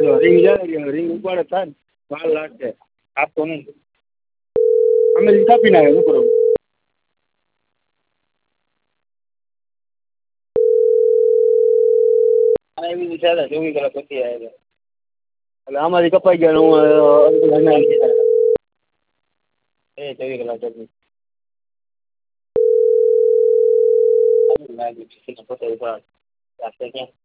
જો રિંગ જાય રિંગ ઉપાડે થાય ને વાર લાગશે આપતો નહીં અમે કાપી નાખે શું કરું આ એવી છે 24 કલાક પછી આવે એટલે આમાંથી કપાઈ ગયા હું એ 24 કલાક પછી લાગી પતા